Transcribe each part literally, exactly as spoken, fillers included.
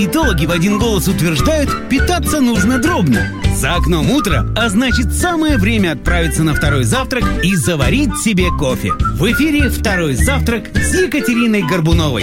Диетологи в один голос утверждают, питаться нужно дробно. За окном утро, а значит самое время отправиться на второй завтрак и заварить себе кофе. В эфире «Второй завтрак» с Екатериной Горбуновой.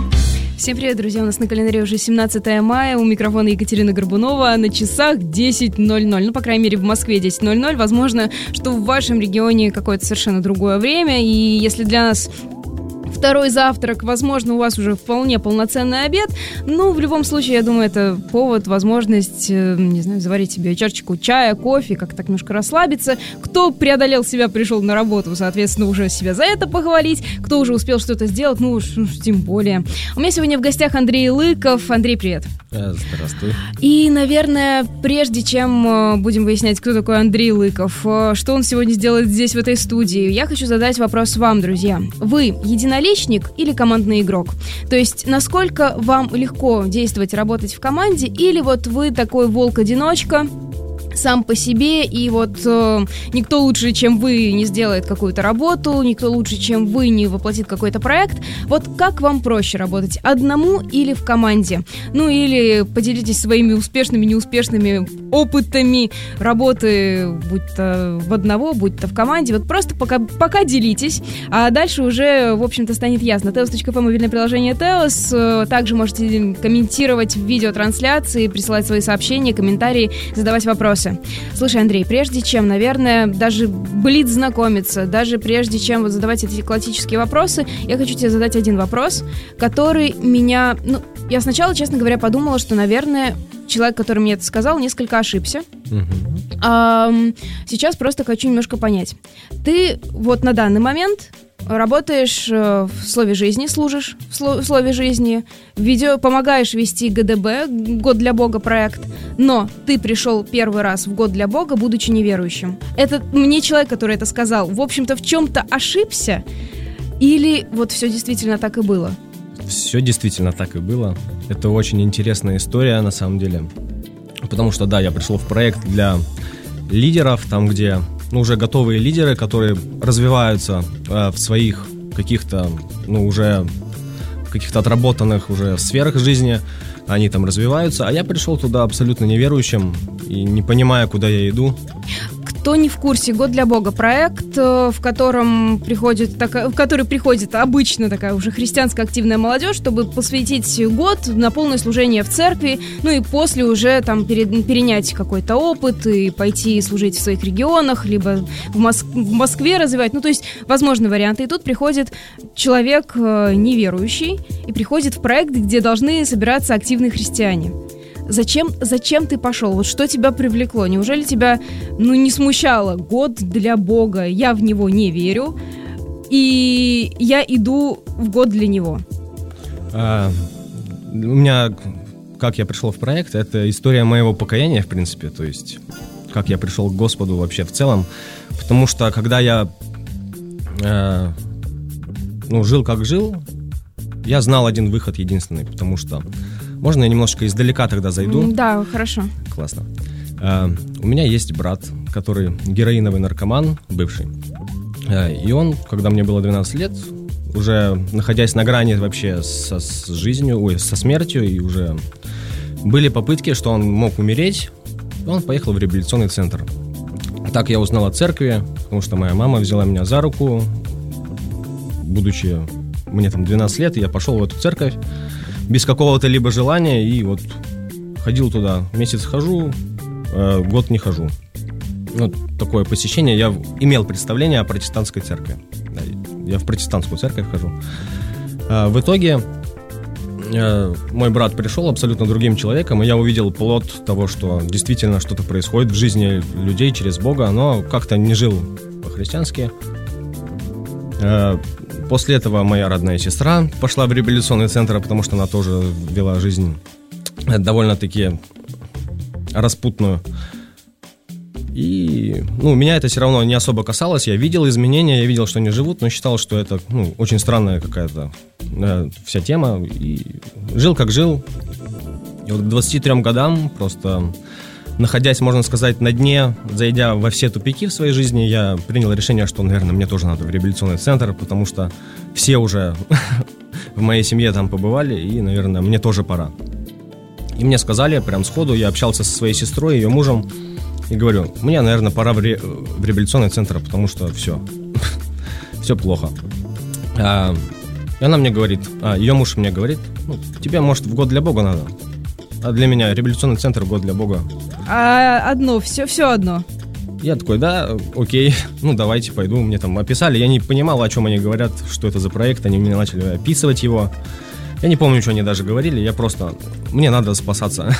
Всем привет, друзья! У нас на календаре уже семнадцатое мая. У микрофона Екатерина Горбунова. На часах десять ноль ноль. Ну, по крайней мере, в Москве десять ноль ноль. Возможно, что в вашем регионе какое-то совершенно другое время. И если для нас второй завтрак, возможно, у вас уже вполне полноценный обед. Ну, в любом случае, я думаю, это повод, возможность, не знаю, заварить себе чашечку чая, кофе, как-то так немножко расслабиться. Кто преодолел себя, пришел на работу, соответственно, уже себя за это похвалить. Кто уже успел что-то сделать, ну уж, уж тем более. У меня сегодня в гостях Андрей Лыков. Андрей, привет. Здравствуй. И, наверное, прежде чем будем выяснять, кто такой Андрей Лыков, что он сегодня сделает здесь, в этой студии, я хочу задать вопрос вам, друзья. Вы единоличник или командный игрок? То есть, насколько вам легко действовать, работать в команде, или вот вы такой волк-одиночка, сам по себе, и вот э, никто лучше, чем вы, не сделает какую-то работу, никто лучше, чем вы, не воплотит какой-то проект. Вот как вам проще работать, одному или в команде? Ну или поделитесь своими успешными, неуспешными опытами работы, будь то в одного, будь то в команде. Вот просто пока, пока делитесь, а дальше уже, в общем-то, станет ясно. теос точка эф эм, мобильное приложение теос. Также можете комментировать в видеотрансляции, присылать свои сообщения, комментарии, задавать вопросы. Слушай, Андрей, прежде чем, наверное, даже блиц знакомиться, даже прежде чем вот задавать эти классические вопросы, я хочу тебе задать один вопрос, который меня... Ну, я сначала, честно говоря, подумала, что, наверное, человек, который мне это сказал, несколько ошибся. Uh-huh. А, сейчас просто хочу немножко понять. Ты вот на данный момент работаешь в слове жизни, служишь в слове жизни, видео, помогаешь вести гэ дэ бэ, Год для Бога проект, но ты пришел первый раз в Год для Бога, будучи неверующим. Это мне человек, который это сказал, в общем-то, в чем-то ошибся, или вот все действительно так и было? Все действительно так и было. Это очень интересная история, на самом деле. Потому что, да, я пришел в проект для лидеров, там, где ну, уже готовые лидеры, которые развиваются э, в своих каких-то, ну, уже каких-то отработанных уже сферах жизни, они там развиваются, а я пришел туда абсолютно неверующим и не понимая, куда я иду. Кто не в курсе, Год для Бога проект, в котором приходит такая, в который приходит обычно такая уже христианская активная молодежь, чтобы посвятить год на полное служение в церкви, ну и после уже там перед, перенять какой-то опыт и пойти служить в своих регионах, либо в, Моск- в Москве развивать. Ну то есть возможны варианты. И тут приходит человек неверующий и приходит в проект, где должны собираться активные христиане. Зачем, зачем ты пошел? Вот что тебя привлекло? Неужели тебя, ну, не смущало? Год для Бога, я в него не верю, и я иду в год для него. А, у меня, как я пришел в проект, это история моего покаяния, в принципе, то есть, как я пришел к Господу вообще в целом, потому что, когда я, э, ну, жил как жил, я знал один выход единственный, потому что... Можно я немножко издалека тогда зайду? Да, хорошо. Классно. Uh, у меня есть брат, который героиновый наркоман, бывший. Uh, и он, когда мне было двенадцать лет, уже находясь на грани вообще со, с жизнью, ой, со смертью, и уже были попытки, что он мог умереть, он поехал в реабилитационный центр. Так я узнал о церкви, потому что моя мама взяла меня за руку, будучи мне там двенадцать лет, и я пошел в эту церковь без какого-то либо желания, и вот ходил туда, месяц хожу, э, год не хожу. Вот такое посещение. Я имел представление о протестантской церкви. Я в протестантскую церковь хожу. Э, в итоге э, мой брат пришел абсолютно другим человеком, и я увидел плод того, что действительно что-то происходит в жизни людей через Бога, но как-то не жил по-христиански. Э, После этого моя родная сестра пошла в реабилитационный центр, потому что она тоже вела жизнь довольно-таки распутную. И ну, меня это все равно не особо касалось. Я видел изменения, я видел, что они живут, но считал, что это ну, очень странная какая-то э, вся тема. И жил как жил. И вот к двадцати трём годам просто... Находясь, можно сказать, на дне, зайдя во все тупики в своей жизни, я принял решение, что, наверное, мне тоже надо в реабилитационный центр, потому что все уже в моей семье там побывали, и, наверное, мне тоже пора. И мне сказали прям сходу, я общался со своей сестрой, ее мужем, и говорю, мне, наверное, пора в, ре- в реабилитационный центр, потому что все, все плохо. А, и она мне говорит, а, ее муж мне говорит, ну, тебе, может, в год для Бога надо, а для меня реабилитационный центр, год для Бога. А одно, все, все одно. Я такой, да, окей, ну давайте пойду. Мне там описали, я не понимал, о чем они говорят, что это за проект, они мне начали описывать его. Я не помню, что они даже говорили, я просто, мне надо спасаться.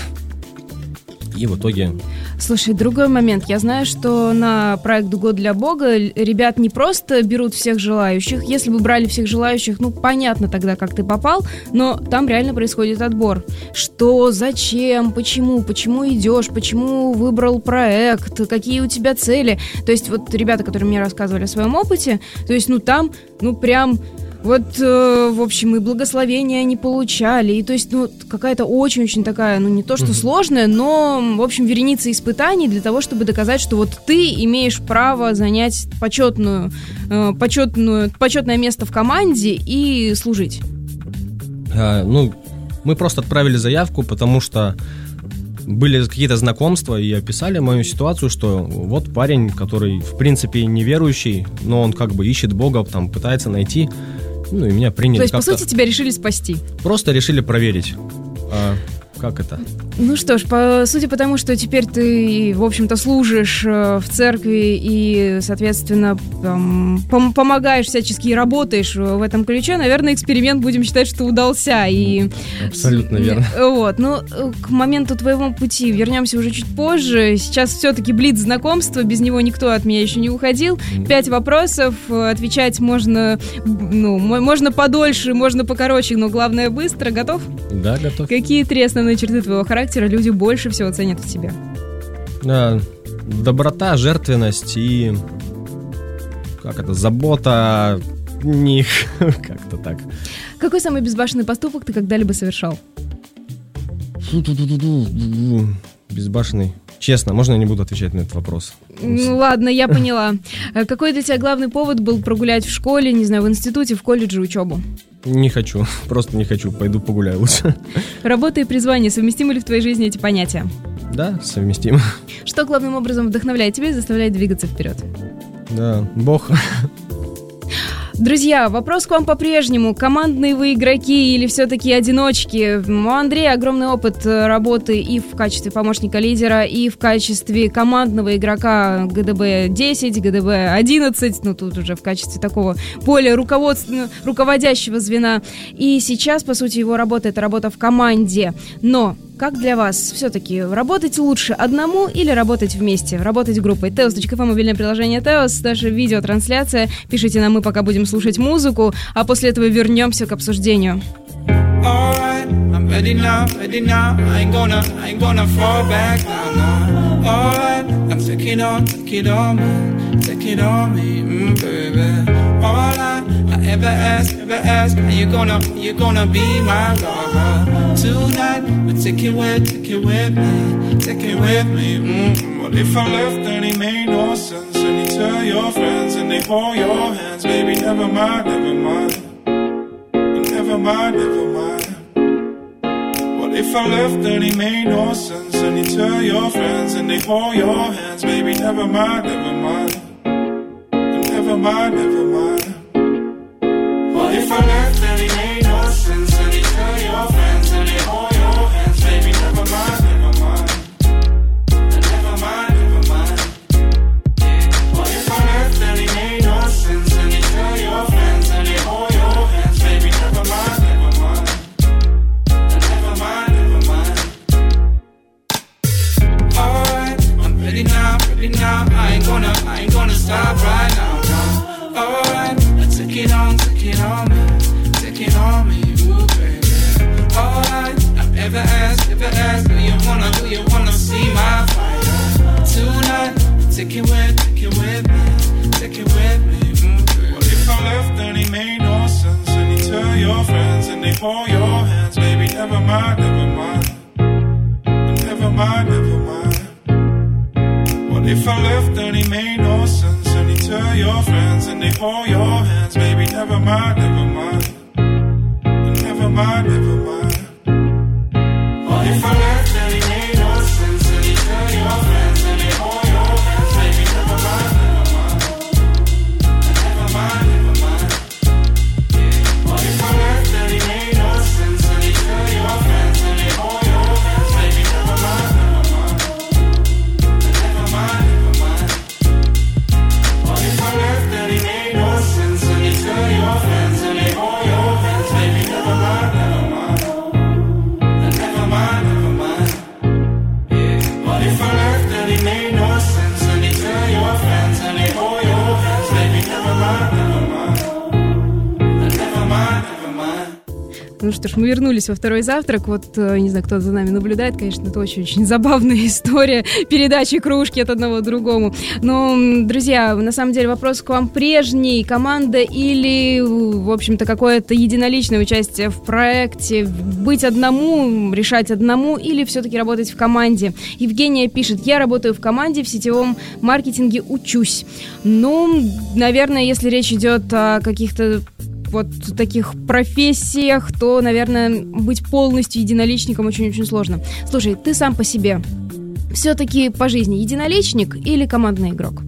И в итоге... Слушай, другой момент. Я знаю, что на проект «Год для Бога» ребят не просто берут всех желающих. Если бы брали всех желающих, ну, понятно тогда, как ты попал, но там реально происходит отбор. Что, зачем, почему, почему идешь, почему выбрал проект, какие у тебя цели. То есть вот ребята, которые мне рассказывали о своем опыте, то есть, ну, там, ну, прям... Вот, э, в общем, и благословения они получали, и то есть, ну, какая-то очень-очень такая, ну, не то что сложная, но, в общем, вереница испытаний для того, чтобы доказать, что вот ты имеешь право занять почетную, э, почетную, почетное место в команде и служить. А, ну, мы просто отправили заявку, потому что были какие-то знакомства и описали мою ситуацию, что вот парень, который, в принципе, неверующий, но он как бы ищет Бога, там, пытается найти. Ну, и меня приняли. То есть, как-то... по сути, тебя решили спасти? Просто решили проверить. А как это? Ну что ж, по сути, потому что теперь ты, в общем-то, служишь в церкви и, соответственно, там, пом- помогаешь всячески и работаешь в этом ключе, наверное, эксперимент будим считать, что удался. И... Абсолютно верно. Вот, но к моменту твоего пути вернемся уже чуть позже. Сейчас все-таки блиц знакомства, без него никто от меня еще не уходил. Пять вопросов, отвечать можно, ну, можно подольше, можно покороче, но главное быстро. Готов? Да, готов. Какие три основные черты твоего характера люди больше всего ценят в тебе? Да, доброта, жертвенность и как это, забота о них, как-то так. Какой самый безбашенный поступок ты когда-либо совершал? Безбашенный. Честно, можно я не буду отвечать на этот вопрос? Ну ладно, я поняла. Какой для тебя главный повод был прогулять в школе, не знаю, в институте, в колледже учебу? Не хочу, просто не хочу, пойду погуляю лучше. Работа и призвание, совместимы ли в твоей жизни эти понятия? Да, совместимо. Что главным образом вдохновляет тебя и заставляет двигаться вперед? Да, Бог. Друзья, вопрос к вам по-прежнему. Командные вы игроки или все-таки одиночки? У Андрея огромный опыт работы и в качестве помощника лидера, и в качестве командного игрока гэ дэ бэ десять, гэ дэ бэ одиннадцать, ну тут уже в качестве такого более руководственного, руководящего звена. И сейчас, по сути, его работа — это работа в команде. Но как для вас все-таки работать лучше одному или работать вместе? Работать группой? Теос точка эф эм, мобильное приложение Теос, даже видеотрансляция. Пишите нам, мы пока будем слушать музыку, а после этого вернемся к обсуждению. Alright, I'm ready now, ready now. I ain't gonna, I ain't gonna fall back now, no. Alright, I'm taking on, take it on me, take it on me, mm, baby. Alright, I ever ask, ever ask, are you gonna, you gonna be my lover tonight? But take it with, take it with me, take it with me. Mm. Well, if I left, then it made no sense. And you tell your friends, and they hold your hands, baby. Never mind, never mind. Never mind, never mind. Well, if I left, then it made no sense. And you tell your friends, and they hold your hands, baby. Never mind, never mind. Never mind, never mind. Well, if I left, then it made no sense. And you tell your friends, and they hold your hands, baby. Never mind, never mind. Never mind, never mind. Well, if I left, then it made no sense. And you tell your friends, and they hold your hands, baby. Never mind, never mind. Never mind, never mind. Alright, I'm ready now, ready now. I ain't gonna, I ain't gonna stop right now. Alright, take it on, take it on me, take it on me, ooh baby. Alright, I've ever asked, ever asked, do you wanna, do you wanna see my fire tonight? Take it with, take it with me, take it with me, ooh baby. Well, if I left, then it made no sense. And you tell your friends, and they hold your hands, baby. Never mind, never mind. Never mind, never mind. Well, if I left, then it made no sense. Tell your friends and they hold your hands, baby. Never mind, never mind. Never mind, never mind. Well, if I что ж, мы вернулись во второй завтрак. Вот, не знаю, кто за нами наблюдает, конечно, это очень-очень забавная история передачи кружки от одного к другому. Но, друзья, на самом деле вопрос к вам прежний. Команда или, в общем-то, какое-то единоличное участие в проекте? Быть одному, решать одному или все-таки работать в команде? Евгения пишет: я работаю в команде, в сетевом маркетинге учусь. Ну, наверное, если речь идет о каких-то вот таких профессиях, то, наверное, быть полностью единоличником очень-очень сложно. Слушай, ты сам по себе все-таки по жизни единоличник или командный игрок?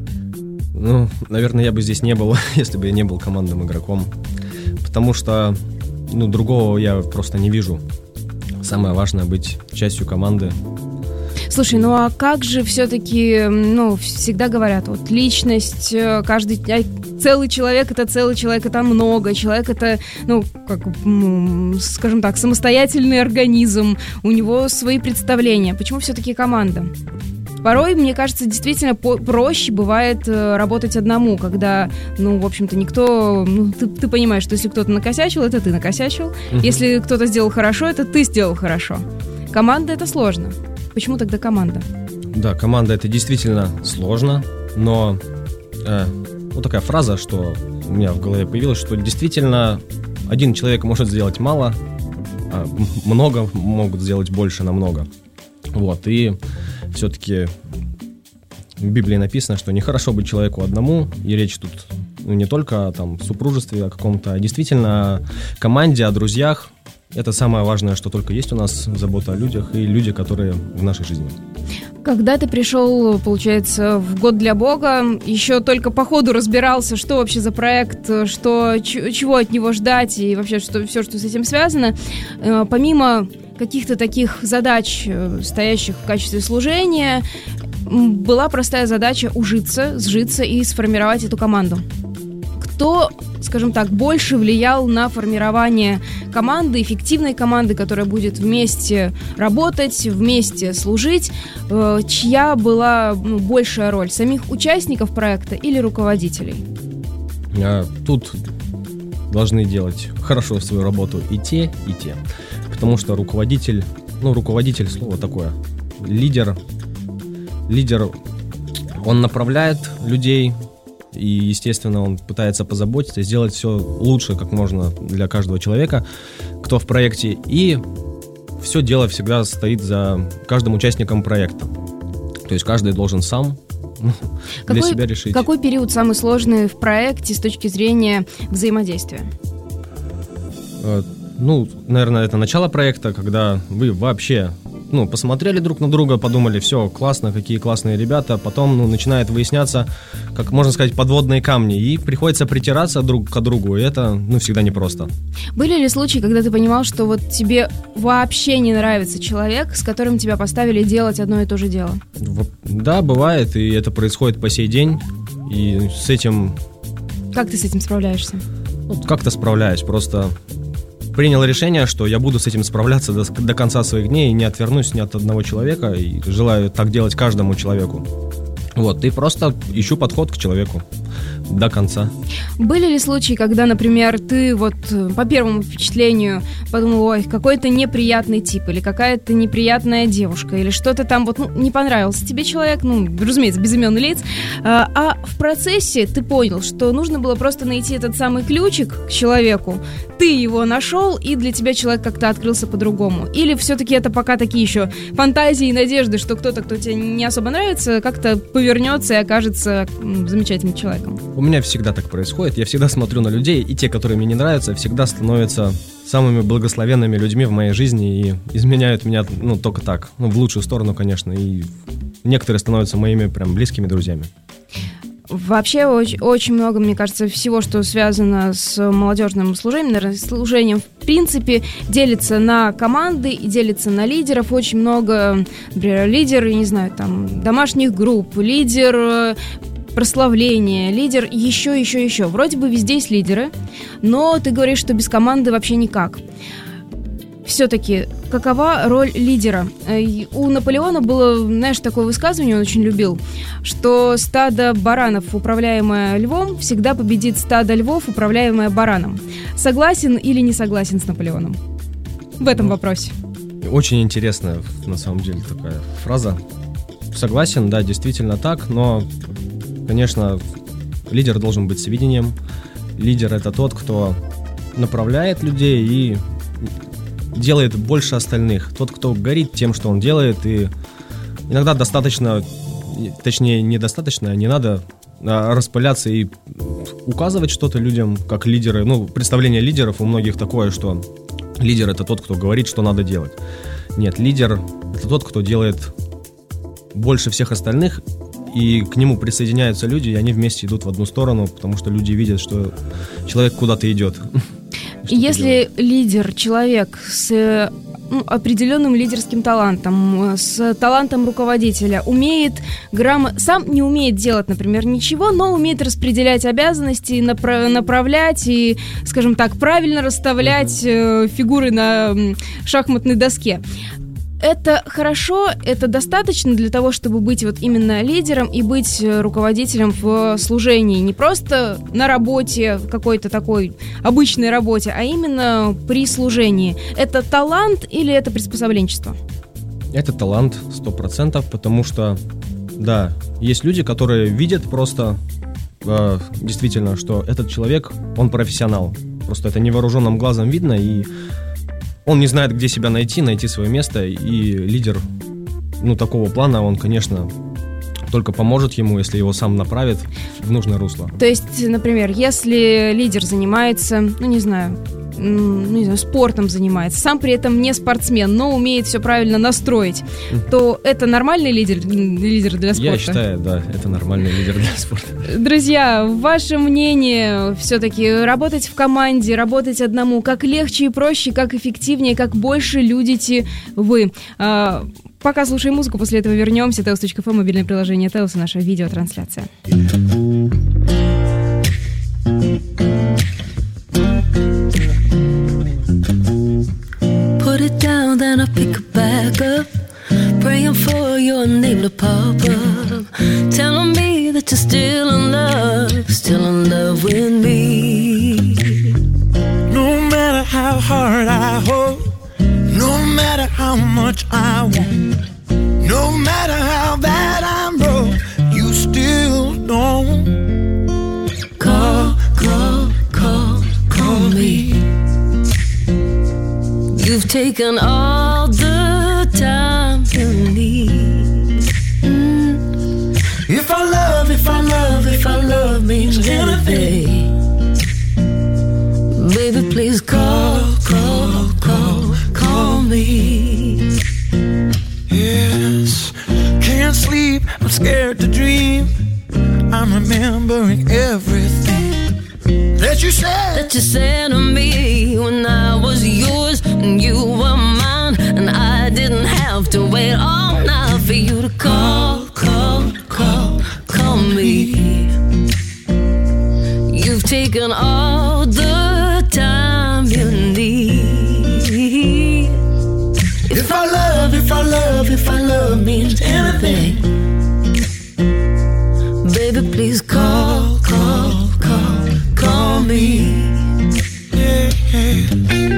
Ну, наверное, я бы здесь не был, если бы я не был командным игроком. Потому что, ну, другого я просто не вижу. Самое важное — быть частью команды. Слушай, ну а как же все-таки, ну, всегда говорят, вот личность, каждый, целый человек — это целый человек, это много, человек — это, ну, как, скажем так, самостоятельный организм, у него свои представления. Почему все-таки команда? Порой, мне кажется, действительно по- проще бывает э, работать одному, когда, ну, в общем-то, никто... Ну, ты, ты понимаешь, что если кто-то накосячил, это ты накосячил. Uh-huh. Если кто-то сделал хорошо, это ты сделал хорошо. Команда — это сложно. Почему тогда команда? Да, команда — это действительно сложно, но э, вот такая фраза, что у меня в голове появилась, что действительно один человек может сделать мало, а много могут сделать больше намного. Вот, и все-таки в Библии написано, что нехорошо быть человеку одному, и речь тут, ну, не только о там, супружестве, о каком-то, а действительно о команде, о друзьях. Это самое важное, что только есть у нас, забота о людях и люди, которые в нашей жизни. Когда ты пришел, получается, в год для Бога, еще только по ходу разбирался, что вообще за проект, что, ч- чего от него ждать и вообще что, все, что с этим связано, э, помимо каких-то таких задач, стоящих в качестве служения, была простая задача ужиться, сжиться и сформировать эту команду. Кто, скажем так, больше влиял на формирование команды, эффективной команды, которая будет вместе работать, вместе служить? Э, чья была, ну, большая роль? Самих участников проекта или руководителей? А, тут должны делать хорошо свою работу и те, и те. Потому что руководитель, ну, руководитель — слово такое, лидер, лидер, он направляет людей, и, естественно, он пытается позаботиться, сделать все лучше, как можно для каждого человека, кто в проекте, и все дело всегда стоит за каждым участником проекта. То есть каждый должен сам для какой, себя решить. Какой период самый сложный в проекте с точки зрения взаимодействия? Ну, наверное, это начало проекта, когда вы вообще, ну, посмотрели друг на друга, подумали: все, классно, какие классные ребята. Потом, ну, начинает выясняться, как можно сказать, подводные камни, и приходится притираться друг к другу, и это, ну, всегда непросто. Были ли случаи, когда ты понимал, что вот тебе вообще не нравится человек, с которым тебя поставили делать одно и то же дело? Да, бывает, и это происходит по сей день, и с этим... Как ты с этим справляешься? Ну, как-то справляюсь, просто... Принял решение, что я буду с этим справляться до, до конца своих дней и не отвернусь ни от одного человека, и желаю так делать каждому человеку. Вот, и просто ищу подход к человеку до конца. Были ли случаи, когда, например, ты вот по первому впечатлению подумал: ой, какой-то неприятный тип, или какая-то неприятная девушка, или что-то там вот, ну, не понравился тебе человек, ну, разумеется, без имен и лиц, а, а в процессе ты понял, что нужно было просто найти этот самый ключик к человеку, ты его нашел, и для тебя человек как-то открылся по-другому? Или все-таки это пока такие еще фантазии и надежды, что кто-то, кто тебе не особо нравится, как-то повернется и окажется м, замечательным человеком? У меня всегда так происходит. Я всегда смотрю на людей, и те, которые мне не нравятся, всегда становятся самыми благословенными людьми в моей жизни и изменяют меня, ну, только так. Ну, в лучшую сторону, конечно. И некоторые становятся моими прям близкими друзьями. Вообще очень, очень много, мне кажется, всего, что связано с молодежным служением, наверное, служением, в принципе, делится на команды и делится на лидеров. Очень много, например, лидер, я не знаю, там, домашних групп, лидер прославления, лидер еще, еще, еще. Вроде бы везде есть лидеры, но ты говоришь, что без команды вообще никак. все-таки, какова роль лидера? У Наполеона было, знаешь, такое высказывание, он очень любил, что стадо баранов, управляемое львом, всегда победит стадо львов, управляемое бараном. Согласен или не согласен с Наполеоном в этом вопросе? Очень интересная, на самом деле, такая фраза. Согласен, да, действительно так, но, конечно, лидер должен быть с видением. Лидер — это тот, кто направляет людей и делает больше остальных. Тот, кто горит тем, что он делает, и иногда достаточно, точнее, недостаточно, не надо распыляться и указывать что-то людям, как лидеры. Ну, представление лидеров у многих такое, что лидер — это тот, кто говорит, что надо делать. Нет, лидер — это тот, кто делает больше всех остальных, и к нему присоединяются люди, и они вместе идут в одну сторону, потому что люди видят, что человек куда-то идет. Если лидер, человек с ну, определенным лидерским талантом, с талантом руководителя, умеет грамо... сам не умеет делать, например, ничего, но умеет распределять обязанности, напра- направлять и, скажем так, правильно расставлять э, фигуры на шахматной доске. Это хорошо, это достаточно для того, чтобы быть вот именно лидером и быть руководителем в служении. Не просто на работе, какой-то такой обычной работе, а именно при служении. Это талант или это приспособленчество? Это талант, сто процентов, потому что, да, есть люди, которые видят просто, э, действительно, что этот человек, он профессионал. Просто это невооруженным глазом видно, и он не знает, где себя найти, найти свое место, и лидер, ну, такого плана, он, конечно, только поможет ему, если его сам направит в нужное русло. То есть, например, если лидер занимается, ну, не знаю, ну, не знаю, спортом занимается, сам при этом не спортсмен, но умеет все правильно настроить, mm-hmm. то это нормальный лидер, лидер для спорта? Я считаю, да, это нормальный лидер для спорта. Друзья, ваше мнение все-таки работать в команде, работать одному, как легче и проще, как эффективнее, как больше людите вы? А, пока слушаем музыку, после этого вернемся. Теос точка эф эм, мобильное приложение Теос и наша видеотрансляция. Put it down, then I pick it back up. Praying for your name to pop up. Telling me that you're still in love, still in love with me. No matter how hard I hold, no matter how much I want, no matter how bad I'm broke, you still don't call, call, call, call me. You've taken all the time you need. Mm. If I love, if I love, if I love means anything, baby, please call, call, call, call me. Yes, can't sleep, I'm scared to dream. I'm remembering everything that you said, that you said to me when I was yours and you were mine, and I didn't have to wait all night for you to call, call, call, call me. You've taken all the time you need. If I love, if I love, if I love means anything, baby, please call, call, call, call me. yeah, yeah.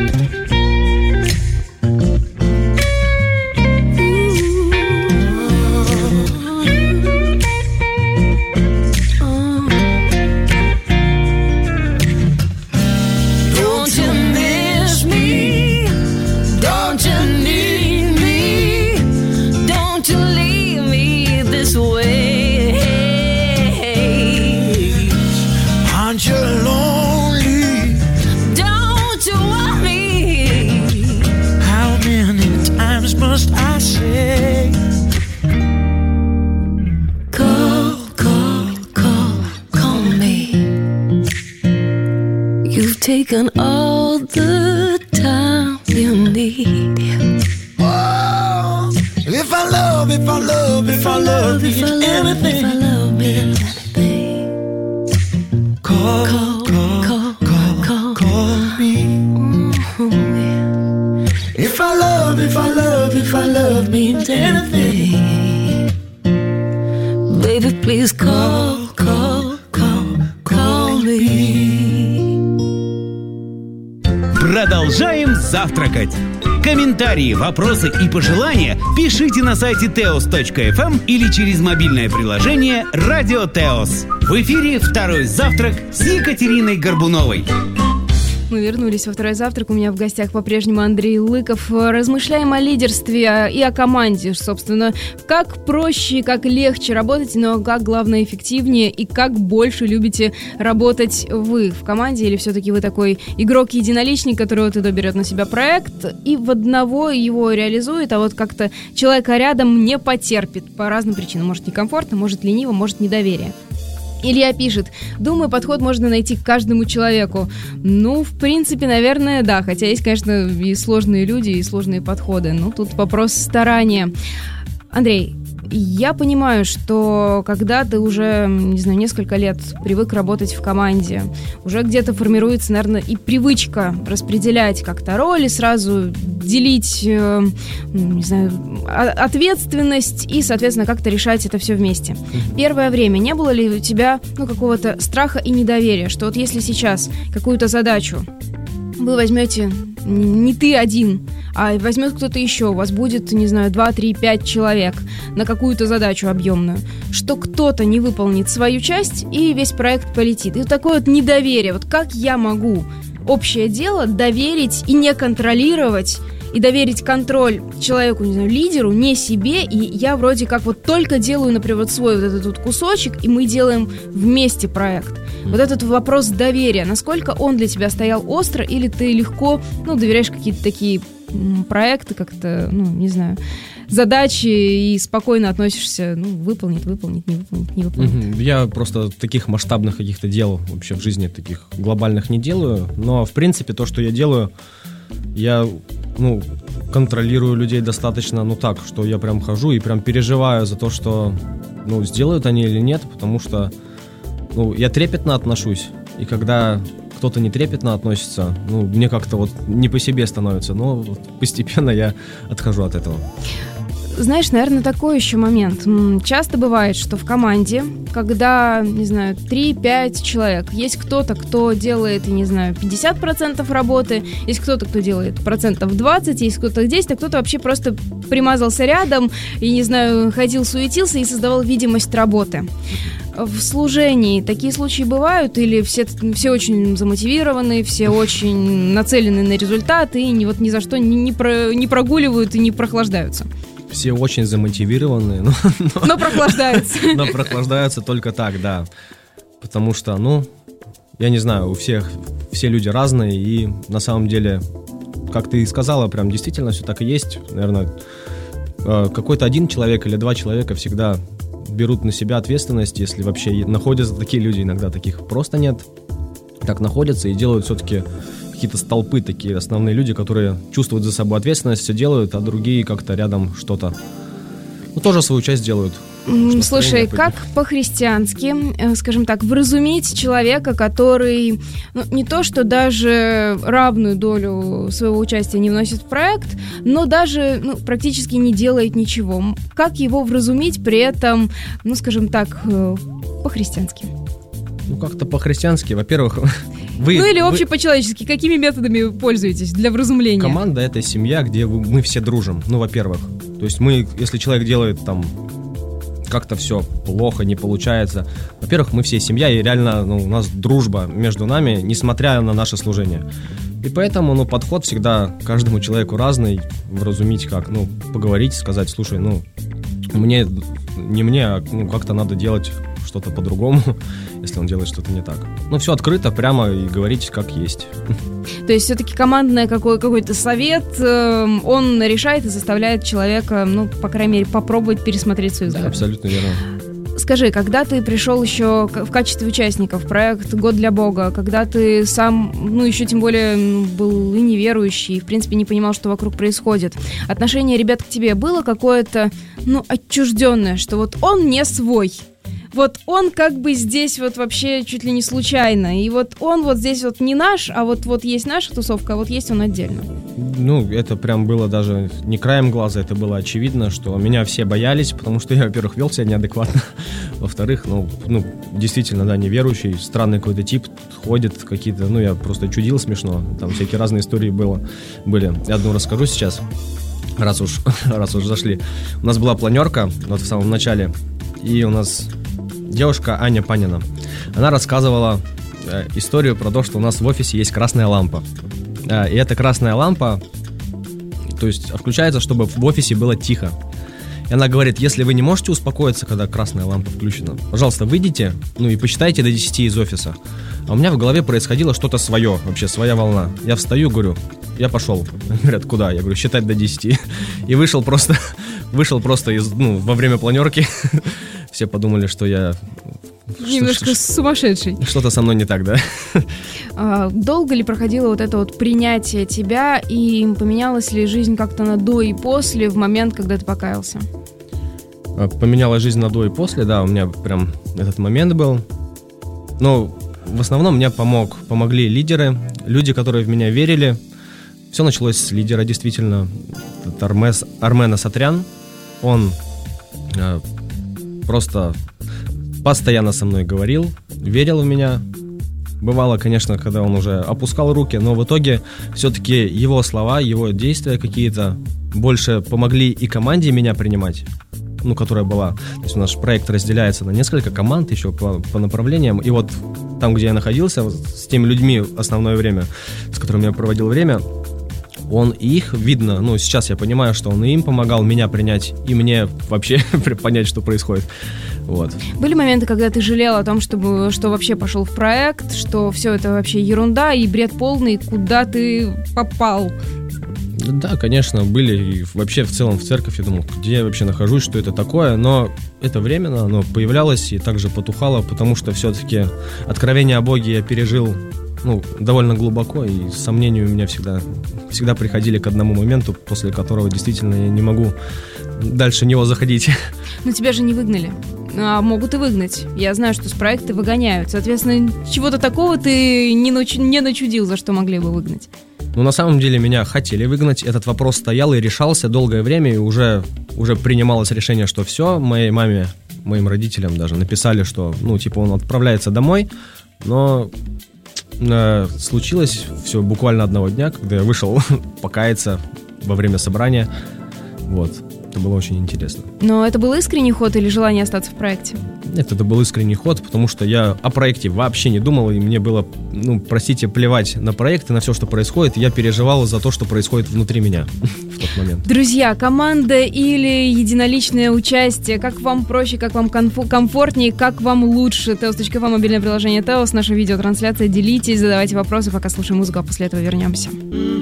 Must I say, call, call, call, call me. You've taken all the time you need. oh, if I love, if I love, if I love, if I love, anything, if I love me, anything. Call, call, call, call, call, call me. Mm-hmm. love, if I love, if I love means anything, baby, please call, call, call, call me. Продолжаем завтракать. Комментарии, вопросы и пожелания пишите на сайте теос точка эф эм или через мобильное приложение «Радио Теос». В эфире «Второй завтрак» с Екатериной Горбуновой. Мы вернулись во второй завтрак. У меня в гостях по-прежнему Андрей Лыков. Размышляем о лидерстве и о команде, собственно. Как проще, как легче работать, но как, главное, эффективнее и как больше любите работать вы в команде, или все-таки вы такой игрок-единоличник, который вот и берет на себя проект и в одного его реализует, а вот как-то человека рядом не потерпит по разным причинам. Может, некомфортно, может, лениво, может, недоверие. Илья пишет: думаю, подход можно найти к каждому человеку. Ну, в принципе, наверное, да. Хотя есть, конечно, и сложные люди, и сложные подходы. Ну, тут вопрос старания. Андрей, я понимаю, что когда ты уже, не знаю, несколько лет привык работать в команде, уже где-то формируется, наверное, и привычка распределять как-то роли, сразу делить, э, не знаю, ответственность и, соответственно, как-то решать это все вместе. Первое время не было ли у тебя, ну, какого-то страха и недоверия, что вот если сейчас какую-то задачу вы возьмете не ты один, а возьмет кто-то еще, у вас будет, не знаю, два, три, пять человек на какую-то задачу объемную, что кто-то не выполнит свою часть, и весь проект полетит. И вот такое вот недоверие. Вот как я могу общее дело доверить и не контролировать, и доверить контроль человеку, не знаю, лидеру, не себе, и я вроде как вот только делаю, например, вот свой вот этот вот кусочек, и мы делаем вместе проект. Вот этот вопрос доверия, насколько он для тебя стоял остро, или ты легко, ну, доверяешь какие-то такие м, проекты, как-то, ну, не знаю, задачи, и спокойно относишься, ну, выполнить, выполнить, не выполнить, не выполнить. Я просто таких масштабных каких-то дел вообще в жизни, таких глобальных не делаю, но, в принципе, то, что я делаю, я, ну, контролирую людей достаточно, ну, так, что я прям хожу и прям переживаю за то, что, ну, сделают они или нет, потому что, ну, я трепетно отношусь, и когда кто-то не трепетно относится, ну, мне как-то вот не по себе становится, но вот постепенно я отхожу от этого. Знаешь, наверное, такой еще момент. Часто бывает, что в команде, когда, не знаю, три-пять человек, есть кто-то, кто делает, не знаю, пятьдесят процентов работы, есть кто-то, кто делает процентов двадцать, есть кто-то десять, а кто-то вообще просто примазался рядом и, не знаю, ходил, суетился и создавал видимость работы. В служении такие случаи бывают, или все, все очень замотивированы, все очень нацелены на результаты и ни, вот, ни за что не, не, про, не прогуливают и не прохлаждаются? Все очень замотивированы, но, но, но прохлаждаются. Но прохлаждаются только так, да. Потому что, ну, я не знаю, у всех все люди разные, и на самом деле, как ты и сказала, прям действительно все так и есть. Наверное, какой-то один человек или два человека всегда берут на себя ответственность, если вообще находятся такие люди, иногда таких просто нет. Так находятся и делают все-таки какие-то столпы, такие основные люди, которые чувствуют за собой ответственность, все делают, а другие как-то рядом что-то, ну, тоже свою часть делают. Слушай, как по-христиански, скажем так, вразумить человека, который, ну, не то что даже равную долю своего участия не вносит в проект, но даже, ну, практически не делает ничего. Как его вразумить при этом, ну, скажем так, по-христиански? Ну, как-то по-христиански, во-первых... Вы, ну или вы... общепочеловечески, какими методами пользуетесь для вразумления? Команда — это семья, где вы, мы все дружим, ну, во-первых. То есть мы, если человек делает там как-то все плохо, не получается, во-первых, мы все семья, и реально, ну, у нас дружба между нами, несмотря на наше служение. И поэтому, ну, подход всегда каждому человеку разный, вразумить как, ну, поговорить, сказать: слушай, ну, мне, не мне, а, ну, как-то надо делать что-то по-другому, если он делает что-то не так. Ну, все открыто, прямо, и говорить как есть. То есть все-таки командный какой- какой-то совет, э, он решает и заставляет человека, ну, по крайней мере, попробовать пересмотреть свою взгляд. Да, абсолютно верно. Скажи, когда ты пришел еще в качестве участника в проект «Год для Бога», когда ты сам, ну, еще тем более был и неверующий, и, в принципе, не понимал, что вокруг происходит, отношение ребят к тебе было какое-то, ну, отчужденное, что вот он не свой, вот он как бы здесь вот вообще чуть ли не случайно. И вот он вот здесь вот не наш, а вот, вот есть наша тусовка, а вот есть он отдельно. Ну, это прям было даже не краем глаза, это было очевидно, что меня все боялись, потому что я, во-первых, вел себя неадекватно, во-вторых, ну, ну, действительно, да, неверующий, странный какой-то тип, ходит какие-то, ну, я просто чудил смешно, там всякие разные истории было, были. Я одну расскажу сейчас, раз уж, раз уж зашли. У нас была планерка, вот в самом начале, и у нас девушка Аня Панина, она рассказывала э, историю про то, что у нас в офисе есть красная лампа. И эта красная лампа, то есть включается, чтобы в офисе было тихо. И она говорит, если вы не можете успокоиться, когда красная лампа включена, пожалуйста, выйдите, ну и посчитайте до десяти из офиса. А у меня в голове происходило что-то свое, вообще своя волна. Я встаю, говорю, я пошел. Они говорят, куда? Я говорю, считать до десяти. И вышел просто, вышел просто из, ну, во время планерки. Все подумали, что я... Немножко что, сумасшедший. Что-то со мной не так, да? А, долго ли проходило вот это вот принятие тебя, и поменялась ли жизнь как-то на до и после в момент, когда ты покаялся? Поменялась жизнь на до и после, да, у меня прям этот момент был. Но в основном мне помог, помогли лидеры, люди, которые в меня верили. Все началось с лидера, действительно. Это Армес, Армен Асатрян. Он э, просто... постоянно со мной говорил, верил в меня. Бывало, конечно, когда он уже опускал руки, но в итоге все-таки его слова, его действия какие-то больше помогли и команде меня принимать, ну, которая была. То есть у нас проект разделяется на несколько команд еще по, по направлениям. И вот там, где я находился, с теми людьми основное время, с которыми я проводил время, он и их, видно, ну, сейчас я понимаю, что он и им помогал меня принять, и мне вообще понять, что происходит. Вот. Были моменты, когда ты жалел о том, чтобы, что вообще пошел в проект, что все это вообще ерунда и бред полный, куда ты попал? Да, конечно, были. И вообще в целом в церковь я думал, где я вообще нахожусь, что это такое. Но это временно, оно появлялось и также потухало, потому что все-таки откровение о Боге я пережил, ну, довольно глубоко, и сомнения у меня всегда, всегда приходили к одному моменту, после которого действительно я не могу дальше него заходить. Но тебя же не выгнали. А могут и выгнать. Я знаю, что с проекта выгоняют. Соответственно, чего-то такого ты не, нач... не начудил, за что могли бы выгнать. Ну, на самом деле, меня хотели выгнать. Этот вопрос стоял и решался долгое время, и уже, уже принималось решение, что все, моей маме, моим родителям даже написали, что, ну, типа, он отправляется домой, но э, случилось все буквально одного дня, когда я вышел покаяться во время собрания. Вот. Это было очень интересно. Но это был искренний ход или желание остаться в проекте? Нет, это был искренний ход, потому что я о проекте вообще не думал, и мне было, ну, простите, плевать на проект и на все, что происходит. Я переживал за то, что происходит внутри меня в тот момент. Друзья, команда или единоличное участие, как вам проще, как вам комфу- комфортнее, как вам лучше? теос точка эф эм, мобильное приложение теос, наша видеотрансляция. Делитесь, задавайте вопросы, пока слушаем музыку, а после этого вернемся.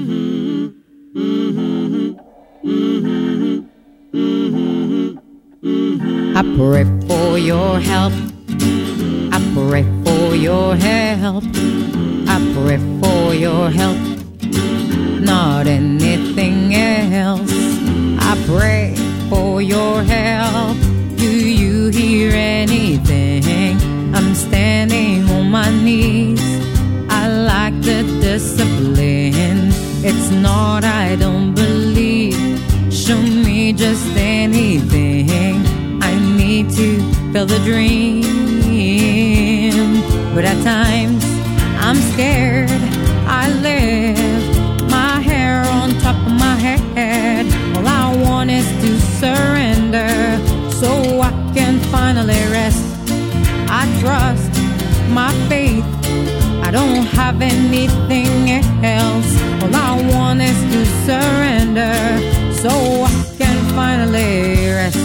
I pray for your help. I pray for your help. I pray for your help. Not anything else. I pray for your help. Do you hear anything? I'm standing on my knees. I like the discipline. It's not I don't believe. Show me just anything. I need to feel the dream. But at times I'm scared. I live my hair on top of my head. All I want is to surrender so I can finally rest. I trust my faith. I don't have anything else. All I want is to surrender so I can finally rest.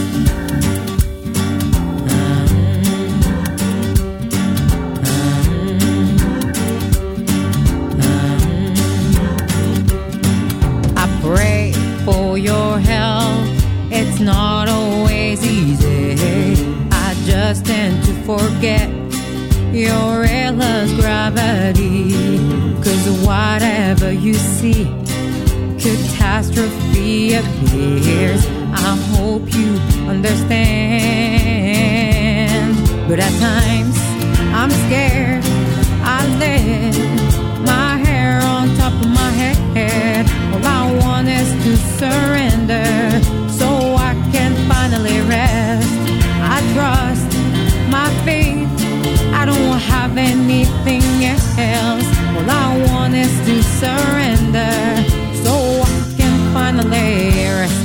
I pray for your help. It's not always easy. I just tend to forget your endless gravity. 'Cause whatever you see, catastrophe appears. I hope you understand. but at times I'm scared. I let my hair on top of my head. All I want is to surrender so I can finally rest. I trust my faith, I don't have anything else. All I want is to surrender so I can finally rest.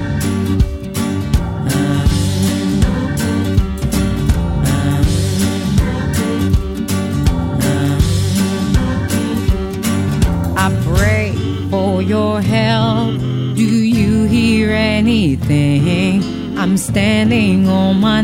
I pray for your help. Do you hear anything? I'm standing on my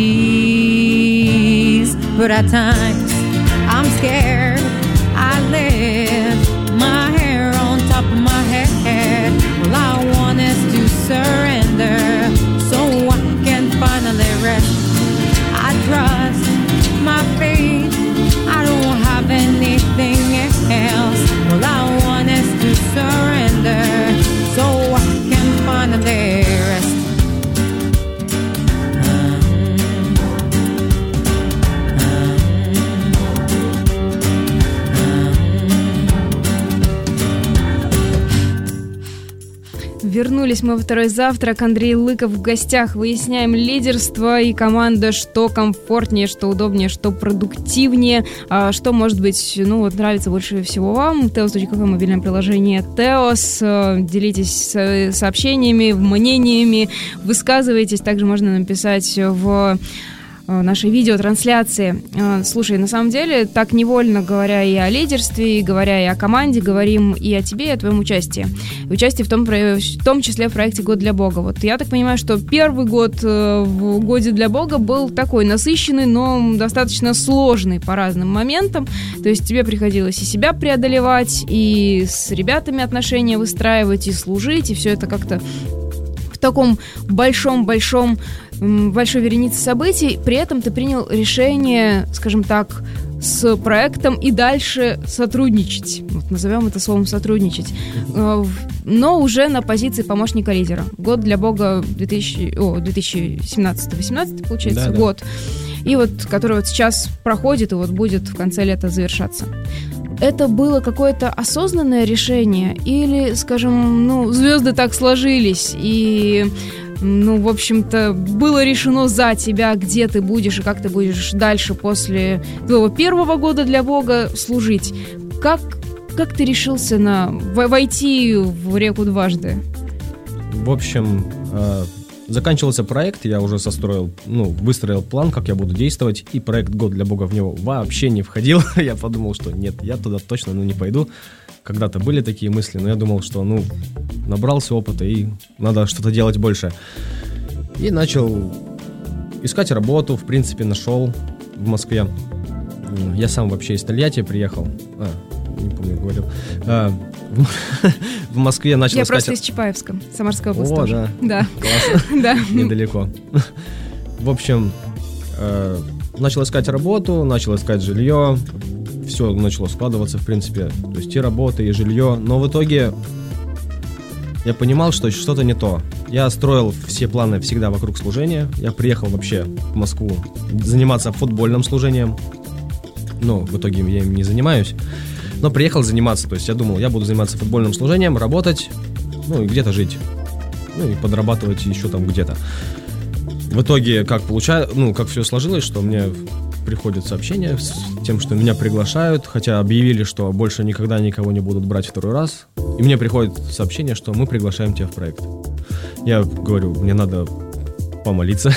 knees, but at times I'm scared. I lift my hair on top of my head. All I want is to surrender so I can finally rest. I trust my faith, I don't have anything else. All I want is to surrender so I can finally rest. Вернулись мы во второй завтрак. Андрей Лыков в гостях. Выясняем лидерство и команда, что комфортнее, что удобнее, что продуктивнее, а что, может быть, ну вот нравится больше всего вам. Теос точка эф эм, мобильное приложение Теос. Делитесь сообщениями, мнениями, высказывайтесь. Также можно написать в нашей видеотрансляции. Слушай, на самом деле, так невольно говоря и о лидерстве, и говоря и о команде, говорим и о тебе, и о твоем участии. Участие в том, в том числе в проекте «Год для Бога». Вот я так понимаю, что первый год в «Годе для Бога» был такой насыщенный, но достаточно сложный по разным моментам. То есть тебе приходилось и себя преодолевать, и с ребятами отношения выстраивать, и служить, и все это как-то в таком большом-большом большой веренице событий. При этом ты принял решение, скажем так, с проектом и дальше сотрудничать. Вот назовем это словом сотрудничать. Но уже на позиции помощника лидера. «Год для Бога» две тысячи семнадцатый-восемнадцатый, получается, да, год. Да. И вот, который вот сейчас проходит и вот будет в конце лета завершаться. Это было какое-то осознанное решение? Или, скажем, ну, звезды так сложились, и ну, в общем-то, было решено за тебя, где ты будешь и как ты будешь дальше после твоего первого года для Бога служить. Как, как ты решился на войти в реку дважды? В общем, э, заканчивался проект, я уже состроил, ну, выстроил план, как я буду действовать, и проект «Год для Бога» в него вообще не входил. Я подумал, что нет, я туда точно ну, не пойду. Когда-то были такие мысли, но я думал, что, ну, набрался опыта и надо что-то делать больше. И начал искать работу, в принципе, нашел в Москве. Я сам вообще из Тольятти приехал. А, не помню, говорил. А, в, в Москве начал я искать... Я просто из Чапаевска, Самарская область. О, тоже. да. Да. Классно. Да. Недалеко. В общем, начал искать работу, начал искать жилье. Все начало складываться, в принципе, то есть и работа, и жилье, но в итоге я понимал, что что-то не то. Я строил все планы всегда вокруг служения, я приехал вообще в Москву заниматься футбольным служением, но в итоге я им не занимаюсь, но приехал заниматься, то есть я думал, я буду заниматься футбольным служением, работать, ну и где-то жить, ну и подрабатывать еще там где-то. В итоге, как получается, ну, как все сложилось, что мне приходят сообщения с тем, что меня приглашают, хотя объявили, что больше никогда никого не будут брать второй раз. И мне приходит сообщение, что мы приглашаем тебя в проект. Я говорю, мне надо помолиться.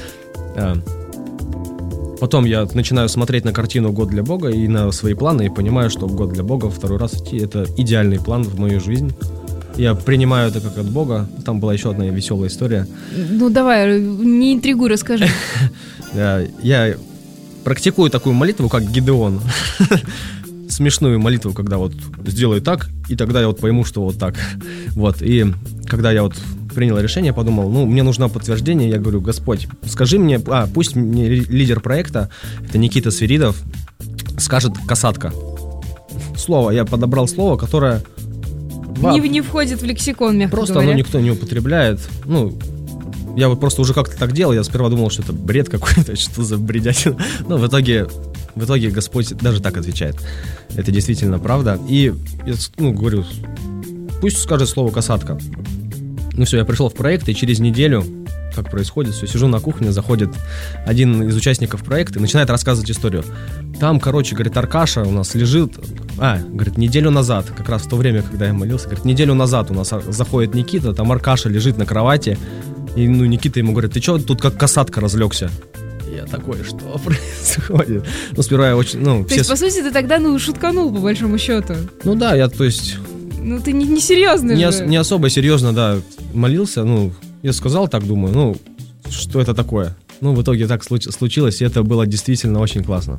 Потом я начинаю смотреть на картину «Год для Бога» и на свои планы, и понимаю, что «Год для Бога» второй раз идти — это идеальный план в мою жизнь. Я принимаю это как от Бога. Там была еще одна веселая история. Ну давай, не интригуй, расскажи. Я практикую такую молитву, как Гидеон. Смешную молитву, когда вот сделаю так, и тогда я вот пойму, что вот так. Вот, и когда я вот принял решение, подумал, ну, мне нужно подтверждение, я говорю, Господь, скажи мне, а, пусть мне лидер проекта, это Никита Свиридов, скажет «касатка». Слово, я подобрал слово, которое... Не, не входит в лексикон, мягко просто говоря. оно никто не употребляет, ну... я вот просто уже как-то так делал, я сперва думал, что это бред какой-то, что за бредятина. Но в итоге, в итоге Господь даже так отвечает. Это действительно правда. И я, ну, говорю, пусть скажет слово «касатка». Ну все, я пришел в проект, и через неделю, как происходит, все, сижу на кухне, заходит один из участников проекта и начинает рассказывать историю. Там, короче, говорит, Аркаша у нас лежит, а, говорит, неделю назад, как раз в то время, когда я молился, говорит, неделю назад у нас заходит Никита, там Аркаша лежит на кровати, и, ну, Никита ему говорит, ты что тут как касатка разлегся? Я такой, что происходит? Ну, сперва я очень, ну... То все... есть, по сути, ты тогда, ну, шутканул, по большому счету. Ну да, я, то есть... Ну, ты не, не серьезный не, же. ос- не особо серьезно, да, молился, ну, я сказал так, думаю, ну, что это такое? Ну, в итоге так случ- случилось, и это было действительно очень классно.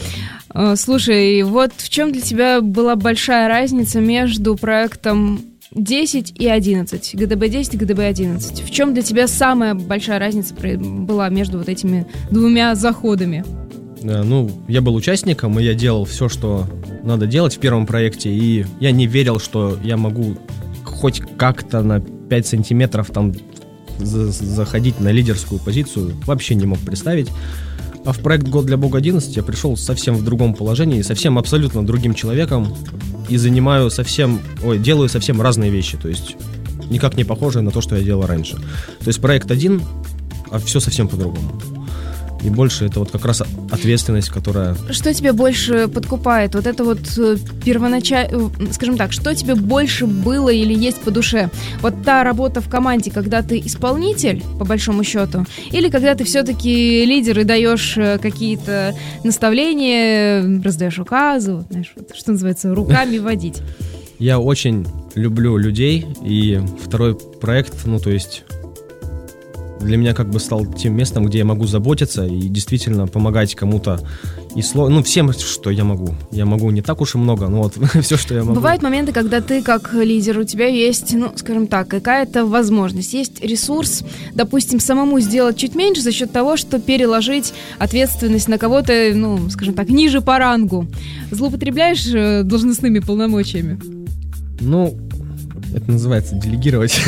Слушай, вот в чем для тебя была большая разница между проектом десять и одиннадцать, ГДБ десять и ГДБ одиннадцать? В чем для тебя самая большая разница была между вот этими двумя заходами? Ну, я был участником, и я делал все, что надо делать в первом проекте, и я не верил, что я могу хоть как-то на пять сантиметров там за- заходить на лидерскую позицию, вообще не мог представить. А в проект «Год для Бога одиннадцать» я пришел совсем в другом положении, совсем абсолютно другим человеком, и занимаю совсем, ой, делаю совсем разные вещи, то есть никак не похожие на то, что я делал раньше. То есть проект один, а все совсем по-другому. И больше это вот как раз ответственность, которая... Что тебя больше подкупает? Вот это вот первоначально, скажем так, что тебе больше было или есть по душе? Вот та работа в команде, когда ты исполнитель, по большому счету, или когда ты все-таки лидер и даешь какие-то наставления, раздаешь указы, вот, знаешь, вот, что называется, руками водить? Я очень люблю людей, и второй проект, ну то есть... для меня как бы стал тем местом, где я могу заботиться и действительно помогать кому-то. И сло... Ну, всем, что я могу. Я могу не так уж и много, но вот все, что я могу. Бывают моменты, когда ты как лидер, у тебя есть, ну, скажем так, какая-то возможность, есть ресурс, допустим, самому сделать чуть меньше за счет того, что переложить ответственность на кого-то, ну, скажем так, ниже по рангу. Злоупотребляешь э, должностными полномочиями? Ну, это называется делегировать.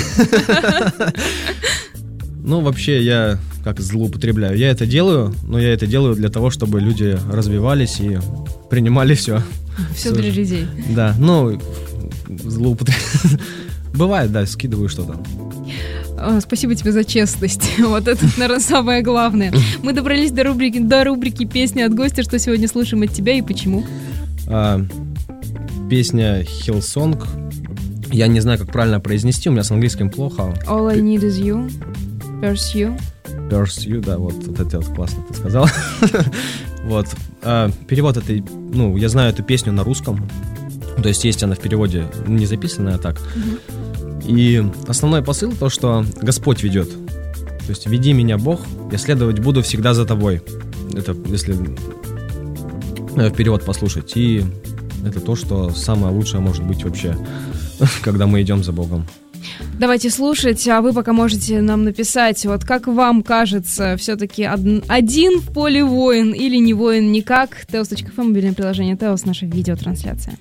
Ну, вообще, я как злоупотребляю. Я это делаю, но я это делаю для того, чтобы люди развивались и принимали все. Все для людей. Да, ну, злоупотребляю. Бывает, да, скидываю что-то. Спасибо тебе за честность. Вот это, наверное, самое главное. Мы добрались до рубрики, до рубрики «Песня от гостя». Что сегодня слушаем от тебя и почему? А, песня Hillsong. Я не знаю, как правильно произнести, у меня с английским плохо. All I need is you. Pursue. Pursue, да, вот, вот это вот классно ты сказал. Вот. А, перевод этой, ну, я знаю эту песню на русском. То есть есть она в переводе не записанная, а так. Mm-hmm. И основной посыл то, что Господь ведет. То есть веди меня, Бог, я следовать буду всегда за тобой. Это если в перевод послушать. И это то, что самое лучшее может быть вообще, когда мы идем за Богом. Давайте слушать, а вы пока можете нам написать, вот как вам кажется, все-таки од- один в поле воин или не воин никак. Теос точка эф эм, мобильное приложение Теос, наша видеотрансляция.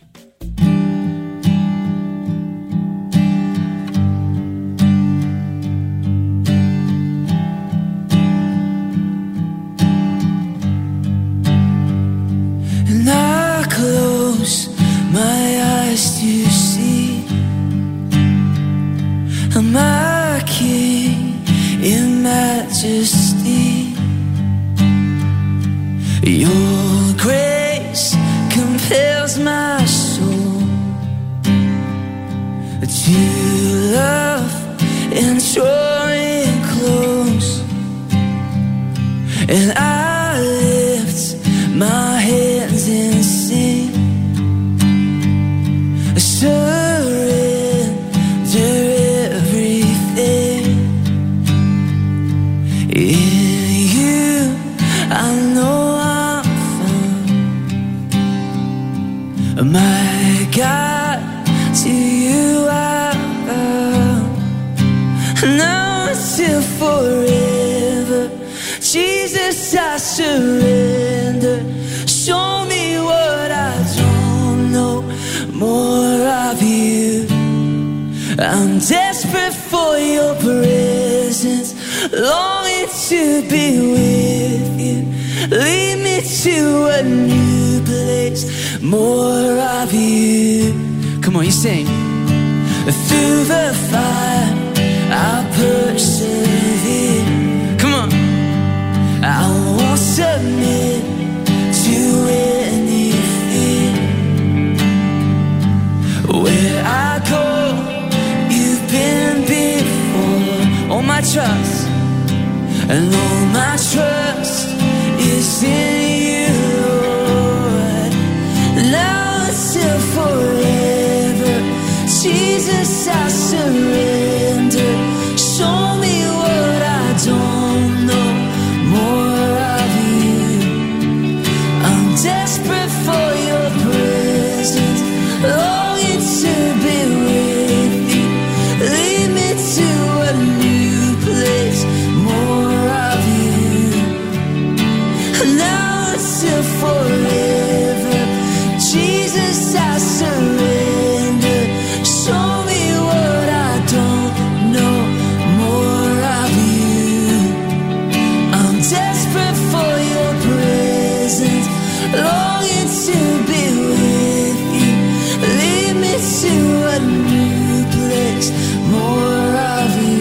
And I close my eyes to see my King in majesty. Your grace compels my soul to love and draw it close. And I lift my hands and sing. Surrender everything. In you I know I'm found. My God, to you I bow. Now until forever, Jesus, I surrender. Show me what I don't know, more of you. I'm desperate for your presence, longing to be with you. Lead me to a new place, more of you. Come on, you sing. Through the fire, I'll persevere. Come on. I won't submit to anything. Where I go, you've been before. All my trust, and all my trust is in you, Lord. Now until forever, Jesus, I surrender. Show me what I don't know, more of you. I'm desperate for your presence, longing to be with you. Lead me to a new place, more of you. Now until forever, Jesus, I surrender. Show me what I don't know, more of you. I'm desperate for your presence, longing to be with you. Lead me to a new place, more of you.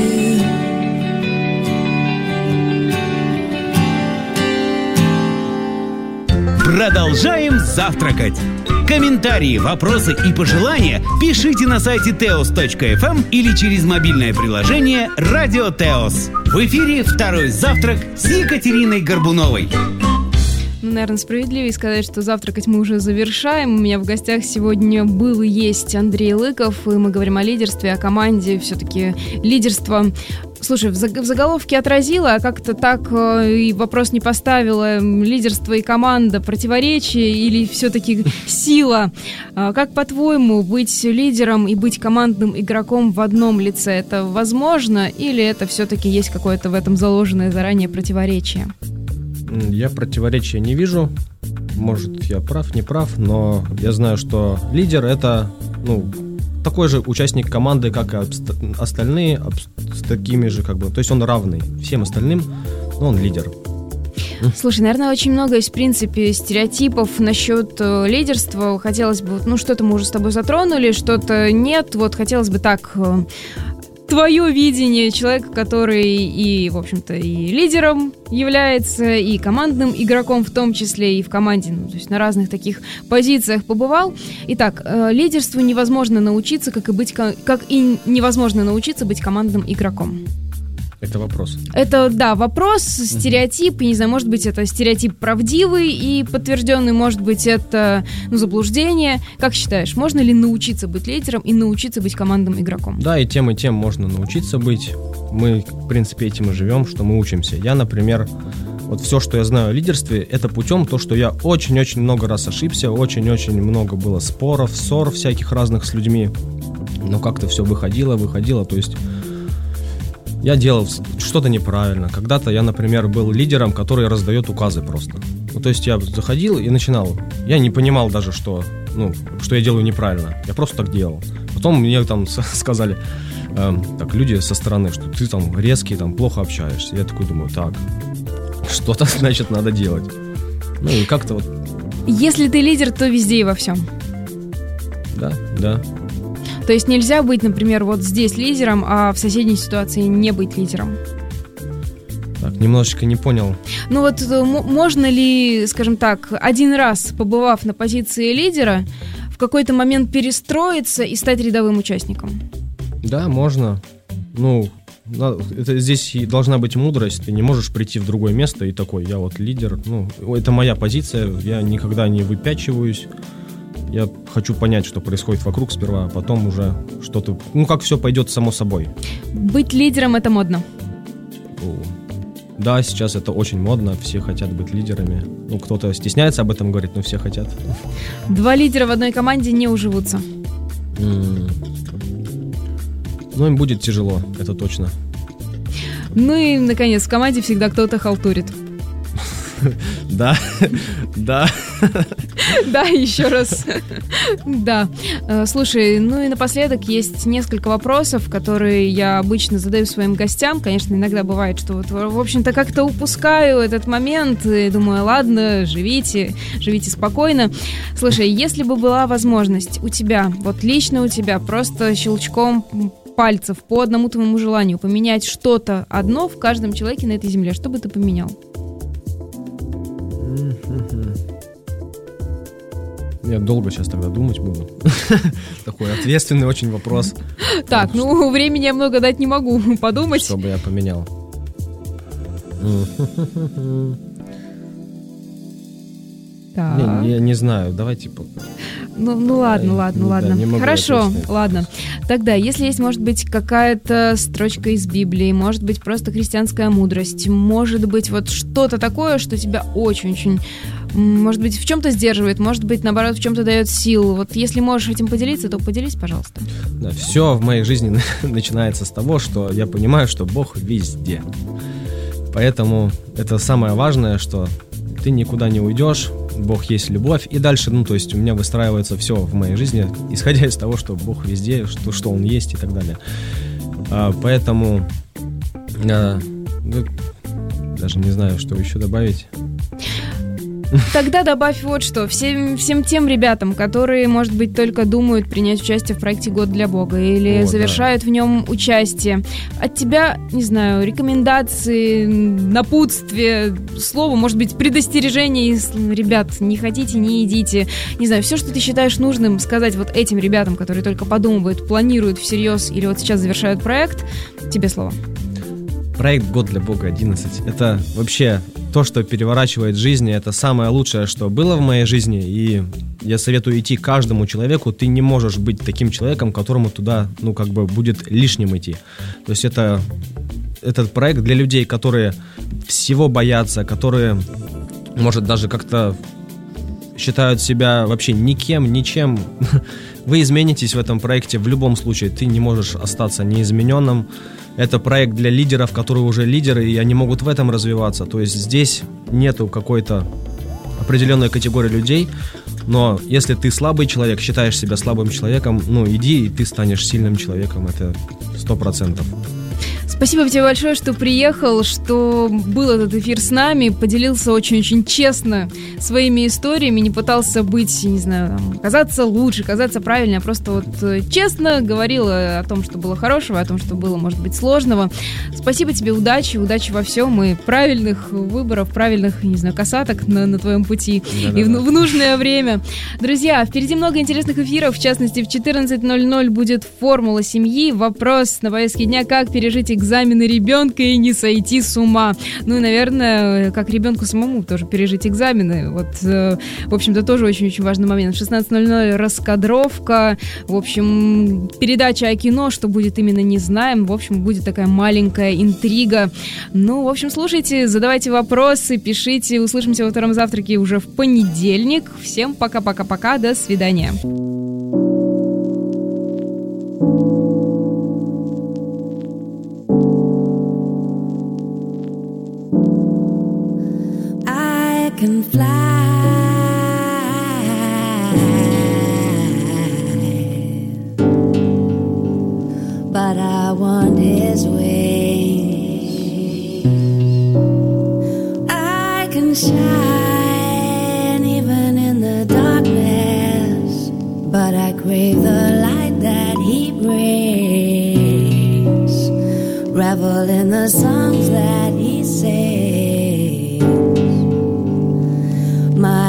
Продолжаем завтракать. Комментарии, вопросы и пожелания пишите на сайте теос точка эф эм или через мобильное приложение «Радио Теос». В эфире «Второй завтрак» с Екатериной Горбуновой. Ну, наверное, справедливее сказать, что завтракать мы уже завершаем. У меня в гостях сегодня был и есть Андрей Лыков, и мы говорим о лидерстве, о команде. Все-таки лидерство... Слушай, в заголовке отразила, а как-то так э, и вопрос не поставила. Лидерство и команда, противоречие или все-таки сила? А как, по-твоему, быть лидером и быть командным игроком в одном лице? Это возможно или это все-таки есть какое-то в этом заложенное заранее противоречие? Я противоречия не вижу. Может, я прав, не прав, но я знаю, что лидер — это, ну, такой же участник команды, как и остальные, с такими же, как бы, то есть он равный всем остальным, но он лидер. Слушай, наверное, очень много есть, в принципе, стереотипов насчет э, лидерства. Хотелось бы, ну, что-то мы уже с тобой затронули, что-то нет. Вот хотелось бы так... Э, твое видение человека, который и, в общем-то, и лидером является, и командным игроком в том числе, и в команде, ну, то есть на разных таких позициях побывал. Итак, э, лидерству невозможно научиться, как и, быть, как и невозможно научиться быть командным игроком. Это вопрос. Это, да, вопрос, стереотип, и, не знаю, может быть, это стереотип правдивый и подтвержденный, может быть, это, ну, заблуждение. Как считаешь, можно ли научиться быть лидером и научиться быть командным игроком? Да, и тем, и тем можно научиться быть. Мы, в принципе, этим и живем, что мы учимся. Я, например, вот все, что я знаю о лидерстве, это путем то, что я очень-очень много раз ошибся, очень-очень много было споров, ссор всяких разных с людьми, но как-то все выходило, выходило, то есть... Я делал что-то неправильно. Когда-то я, например, был лидером, который раздает указы просто. Ну, то есть я заходил и начинал. Я не понимал даже, что, ну, что я делаю неправильно. Я просто так делал. Потом мне там сказали, э, так, люди со стороны, что ты там резкий, там плохо общаешься. Я такой думаю, так, что-то, значит, надо делать. Ну и как-то вот... Если ты лидер, то везде и во всем. Да, да. То есть нельзя быть, например, вот здесь лидером, а в соседней ситуации не быть лидером. Так, немножечко не понял. Ну вот м- можно ли, скажем так, один раз побывав на позиции лидера, в какой-то момент перестроиться и стать рядовым участником? Да, можно. Ну, это, здесь и должна быть мудрость. Ты не можешь прийти в другое место и такой, я вот лидер. Ну, это моя позиция, я никогда не выпячиваюсь. Я хочу понять, что происходит вокруг сперва, а потом уже что-то... Ну, как все пойдет само собой. Быть лидером — это модно. Да, сейчас это очень модно, все хотят быть лидерами. Ну, кто-то стесняется об этом говорить, но все хотят. Два лидера в одной команде не уживутся. Mm. Ну, им будет тяжело, это точно. Ну и, наконец, в команде всегда кто-то халтурит. Да, да. Да, еще раз. Да. Э, Слушай, ну и напоследок есть несколько вопросов, которые я обычно задаю своим гостям. Конечно, иногда бывает, что вот, в общем-то, как-то упускаю этот момент и думаю, ладно, живите, живите спокойно. Слушай, если бы была возможность у тебя, вот лично у тебя, просто щелчком пальцев по одному твоему желанию поменять что-то одно в каждом человеке на этой земле, что бы ты поменял? Я долго сейчас тогда думать буду. Такой ответственный очень вопрос. Так, ну времени я много дать не могу, подумать. Что бы я поменял? Так. Не, я не знаю, давайте пока. Ну, ну ладно, ладно, Ну да, ладно. не могу Хорошо, ответить. ладно. Тогда, если есть, может быть, какая-то строчка из Библии, может быть, просто христианская мудрость, может быть, вот что-то такое, что тебя очень-очень, м, может быть, в чем-то сдерживает, может быть, наоборот, в чем-то дает силу. Вот если можешь этим поделиться, то поделись, пожалуйста. Да, все в моей жизни начинается с того, что я понимаю, что Бог везде. Поэтому это самое важное, что ты никуда не уйдешь, Бог есть любовь, и дальше, ну, то есть у меня выстраивается все в моей жизни, исходя из того, что Бог везде, что, что Он есть и так далее. А, поэтому а, ну, даже не знаю, что еще добавить. Тогда добавь вот что. Всем, всем тем ребятам, которые, может быть, только думают принять участие в проекте «Год для Бога» или О, завершают да. в нем участие, от тебя, не знаю, рекомендации, напутствие, слово, может быть, предостережение из ребят, не хотите, не идите. Не знаю, все, что ты считаешь нужным сказать вот этим ребятам, которые только подумывают, планируют всерьез или вот сейчас завершают проект, тебе слово. Проект «Год для Бога одиннадцать» — это вообще то, что переворачивает жизнь, это самое лучшее, что было в моей жизни, и я советую идти каждому человеку. Ты не можешь быть таким человеком, которому туда, ну, как бы будет лишним идти. То есть это этот проект для людей, которые всего боятся, которые, может, даже как-то считают себя вообще никем, ничем. Вы изменитесь в этом проекте в любом случае, ты не можешь остаться неизмененным. Это проект для лидеров, которые уже лидеры, и они могут в этом развиваться. То есть здесь нету какой-то определенной категории людей, но если ты слабый человек, считаешь себя слабым человеком, ну иди, и ты станешь сильным человеком, это сто процентов. Спасибо тебе большое, что приехал, что был этот эфир с нами, поделился очень-очень честно своими историями, не пытался быть, не знаю, там, казаться лучше, казаться правильнее, а просто вот честно говорил о том, что было хорошего, о том, что было, может быть, сложного. Спасибо тебе, удачи, удачи во всем и правильных выборов, правильных, не знаю, касаток на, на твоем пути. Да-да-да. И в, в нужное время. Друзья, впереди много интересных эфиров, в частности, в четырнадцать ноль ноль будет «Формула семьи», вопрос на повестке дня, как пережить экзамен экзамены ребенка и не сойти с ума. Ну и, наверное, как ребенку самому тоже пережить экзамены. Вот, э, в общем-то, тоже очень-очень важный момент. В шестнадцать ноль ноль раскадровка. В общем, передача о кино, что будет именно, не знаем. В общем, будет такая маленькая интрига. Ну, в общем, слушайте, задавайте вопросы, пишите. Услышимся во втором завтраке уже в понедельник. Всем пока-пока-пока. До свидания. Can fly, but I want his wings. I can shine even in the darkness, but I crave the light that he brings. Revel in the songs that he sings. My